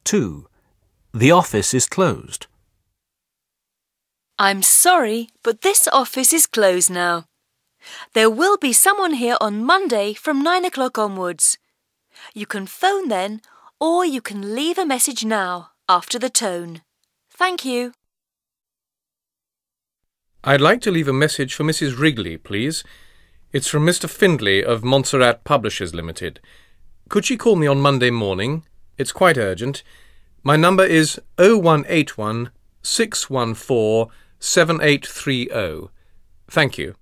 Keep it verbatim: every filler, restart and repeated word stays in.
two. The office is closed. I'm sorry, but this office is closed now. There will be someone here on Monday from nine o'clock onwards. You can phone then, or you can leave a message now after the tone. Thank you. I'd like to leave a message for Missus Wrigley, please. It's from Mister Findlay of Montserrat Publishers Limited. Could she call me on Monday morning? It's quite urgent. My number is oh one eight one, six one four, seven eight three oh. Thank you.